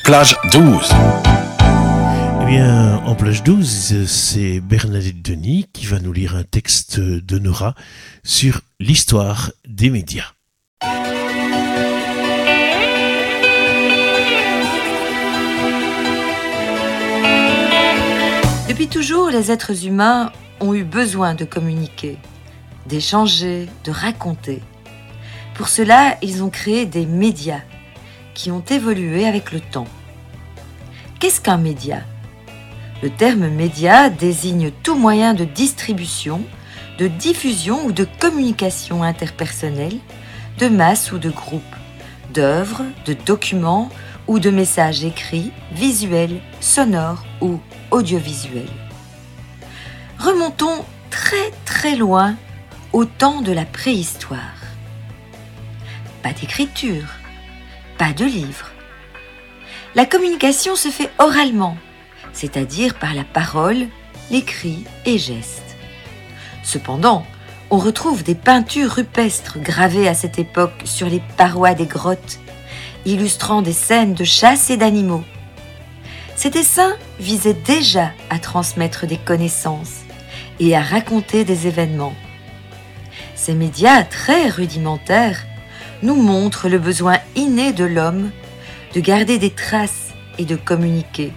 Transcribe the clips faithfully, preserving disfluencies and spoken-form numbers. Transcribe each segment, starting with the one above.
Plage douze. Eh bien, en Plage douze, c'est Bernadette Denis qui va nous lire un texte de Nora sur l'histoire des médias. Depuis toujours, les êtres humains ont eu besoin de communiquer, d'échanger, de raconter. Pour cela, ils ont créé des médias qui ont évolué avec le temps. Qu'est-ce qu'un média ? Le terme média désigne tout moyen de distribution, de diffusion ou de communication interpersonnelle, de masse ou de groupe, d'œuvres, de documents ou de messages écrits, visuels, sonores ou audiovisuels. Remontons très très loin au temps de la préhistoire. Pas d'écriture, pas de livre. La communication se fait oralement, c'est-à-dire par la parole, l'écrit et gestes. Cependant, on retrouve des peintures rupestres gravées à cette époque sur les parois des grottes, illustrant des scènes de chasse et d'animaux. Ces dessins visaient déjà à transmettre des connaissances et à raconter des événements. Ces médias très rudimentaires nous montrent le besoin inné de l'homme de garder des traces et de communiquer.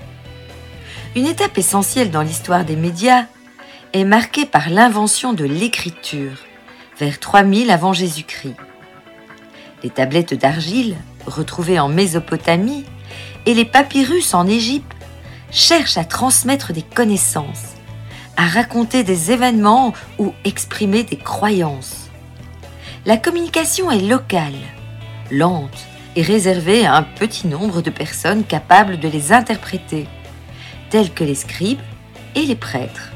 Une étape essentielle dans l'histoire des médias est marquée par l'invention de l'écriture, vers trois mille avant Jésus-Christ. Les tablettes d'argile, retrouvées en Mésopotamie, et les papyrus en Égypte cherchent à transmettre des connaissances, à raconter des événements ou exprimer des croyances. La communication est locale, lente et réservée à un petit nombre de personnes capables de les interpréter, tels que les scribes et les prêtres.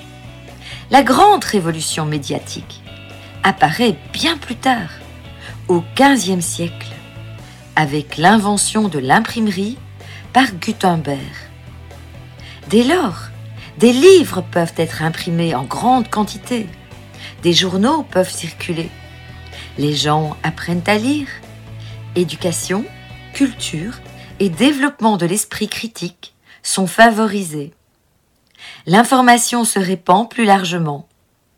La grande révolution médiatique apparaît bien plus tard, au quinzième siècle, avec l'invention de l'imprimerie par Gutenberg. Dès lors, des livres peuvent être imprimés en grande quantité, des journaux peuvent circuler, les gens apprennent à lire, éducation, culture et développement de l'esprit critique sont favorisés. L'information se répand plus largement.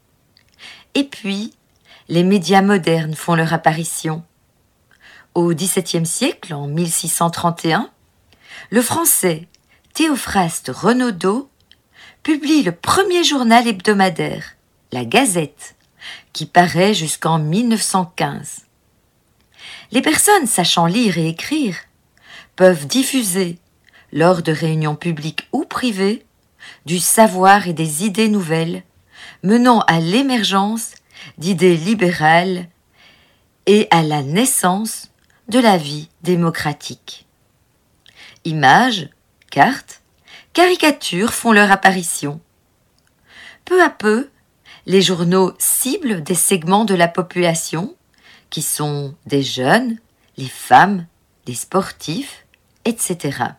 Et puis, les médias modernes font leur apparition. Au dix-septième siècle, en mille six cent trente et un, le français Théophraste Renaudot publie le premier journal hebdomadaire, la Gazette, qui paraît jusqu'en mille neuf cent quinze. Les personnes sachant lire et écrire peuvent diffuser, lors de réunions publiques ou privées, du savoir et des idées nouvelles, menant à l'émergence d'idées libérales et à la naissance de la vie démocratique. Images, cartes, caricatures font leur apparition. Peu à peu, les journaux ciblent des segments de la population qui sont des jeunes, les femmes, les sportifs, et cetera.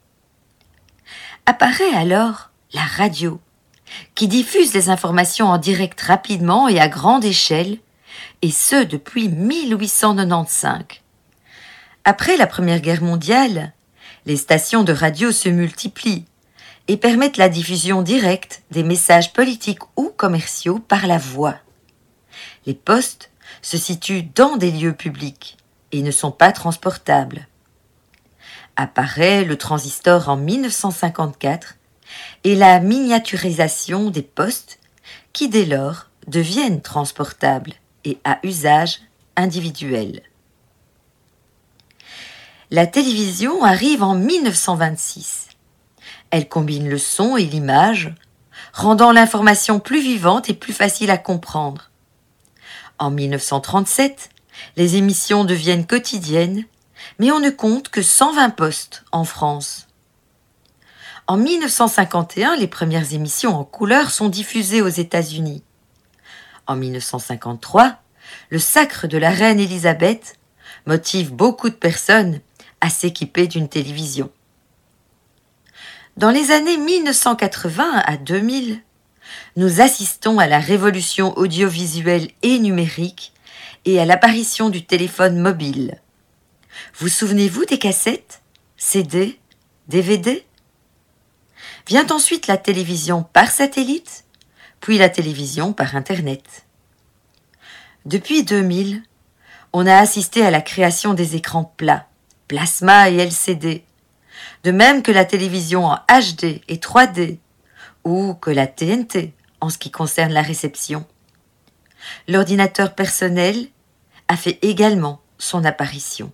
Apparaît alors la radio, qui diffuse les informations en direct rapidement et à grande échelle, et ce depuis mille huit cent quatre-vingt-quinze. Après la Première Guerre mondiale, les stations de radio se multiplient et permettent la diffusion directe des messages politiques ou commerciaux par la voix. Les postes se situent dans des lieux publics et ne sont pas transportables. Apparaît le transistor en mille neuf cent cinquante-quatre et la miniaturisation des postes qui dès lors deviennent transportables et à usage individuel. La télévision arrive en mille neuf cent vingt-six. Elle combine le son et l'image, rendant l'information plus vivante et plus facile à comprendre. En mille neuf cent trente-sept, les émissions deviennent quotidiennes, mais on ne compte que cent vingt postes en France. En mille neuf cent cinquante et un, les premières émissions en couleur sont diffusées aux États-Unis. En mille neuf cent cinquante-trois, le sacre de la reine Élisabeth motive beaucoup de personnes à s'équiper d'une télévision. Dans les années mille neuf cent quatre-vingts à deux mille, nous assistons à la révolution audiovisuelle et numérique et à l'apparition du téléphone mobile. Vous souvenez-vous des cassettes ? C D, D V D. Vient ensuite la télévision par satellite, puis la télévision par Internet. Depuis deux mille, on a assisté à la création des écrans plats, plasma et L C D, de même que la télévision en H D et trois D, ou que la T N T en ce qui concerne la réception. L'ordinateur personnel a fait également son apparition.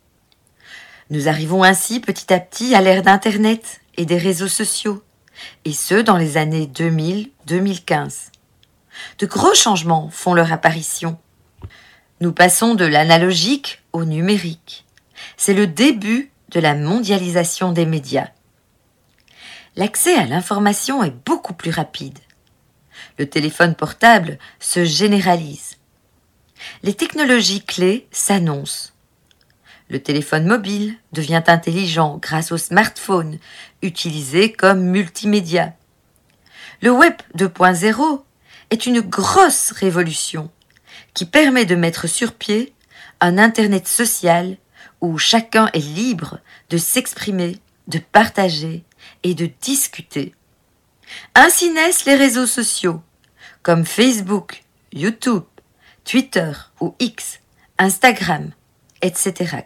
Nous arrivons ainsi petit à petit à l'ère d'Internet et des réseaux sociaux, et ce dans les années deux mille à deux mille quinze. De gros changements font leur apparition. Nous passons de l'analogique au numérique. C'est le début de la mondialisation des médias. L'accès à l'information est beaucoup plus rapide. Le téléphone portable se généralise. Les technologies clés s'annoncent. Le téléphone mobile devient intelligent grâce au smartphone, utilisé comme multimédia. Le web deux point zéro est une grosse révolution qui permet de mettre sur pied un Internet social où chacun est libre de s'exprimer, de partager et de discuter. Ainsi naissent les réseaux sociaux, comme Facebook, YouTube, Twitter ou X, Instagram, et cetera.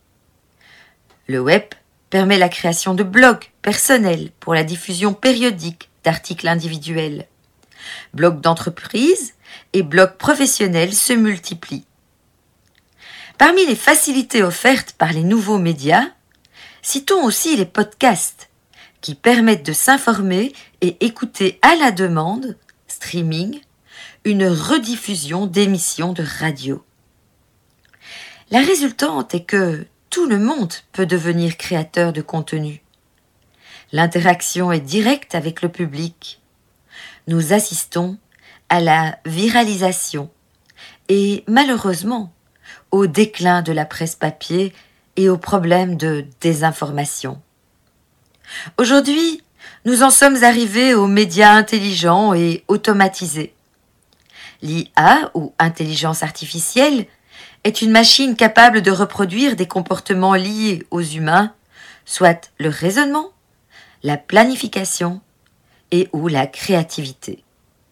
Le web permet la création de blogs personnels pour la diffusion périodique d'articles individuels. Blogs d'entreprise et blogs professionnels se multiplient. Parmi les facilités offertes par les nouveaux médias, citons aussi les podcasts, qui permettent de s'informer et écouter à la demande, streaming, une rediffusion d'émissions de radio. La résultante est que tout le monde peut devenir créateur de contenu. L'interaction est directe avec le public. Nous assistons à la viralisation et, malheureusement, au déclin de la presse papier et aux problèmes de désinformation. Aujourd'hui, nous en sommes arrivés aux médias intelligents et automatisés. L'I A, ou intelligence artificielle, est une machine capable de reproduire des comportements liés aux humains, soit le raisonnement, la planification et ou la créativité.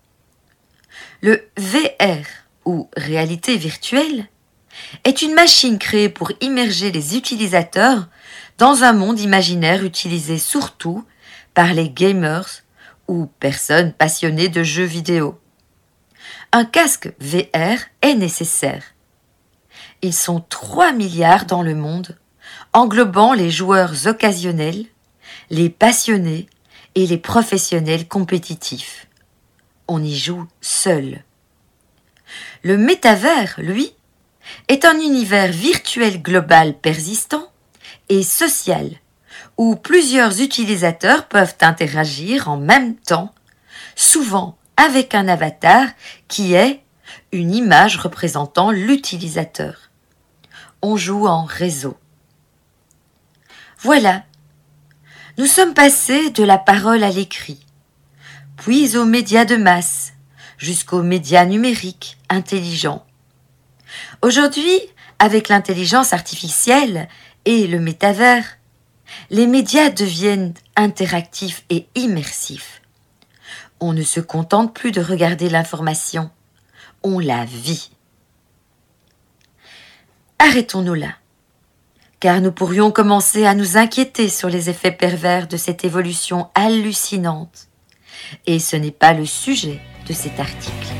Le V R, ou réalité virtuelle, est une machine créée pour immerger les utilisateurs dans un monde imaginaire utilisé surtout par les gamers ou personnes passionnées de jeux vidéo. Un casque V R est nécessaire. Ils sont trois milliards dans le monde, englobant les joueurs occasionnels, les passionnés et les professionnels compétitifs. On y joue seul. Le métavers, lui, est un univers virtuel global persistant et social, où plusieurs utilisateurs peuvent interagir en même temps, souvent avec un avatar qui est une image représentant l'utilisateur. On joue en réseau. Voilà, nous sommes passés de la parole à l'écrit, puis aux médias de masse, jusqu'aux médias numériques intelligents. Aujourd'hui, avec l'intelligence artificielle et le métavers, les médias deviennent interactifs et immersifs. On ne se contente plus de regarder l'information, on la vit. Arrêtons-nous là, car nous pourrions commencer à nous inquiéter sur les effets pervers de cette évolution hallucinante. Et ce n'est pas le sujet de cet article.